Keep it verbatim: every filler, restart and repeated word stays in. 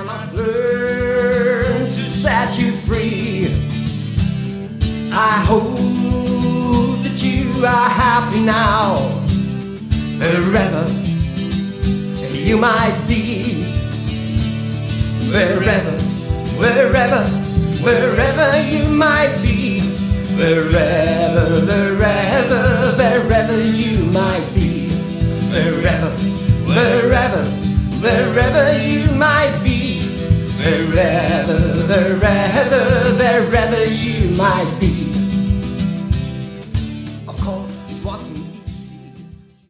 I've learned to set you free. I hope that you are happy now, wherever you might be. Wherever, wherever, wherever you might be. Wherever, wherever, wherever you might be. Wherever, wherever, wherever you might be. Wherever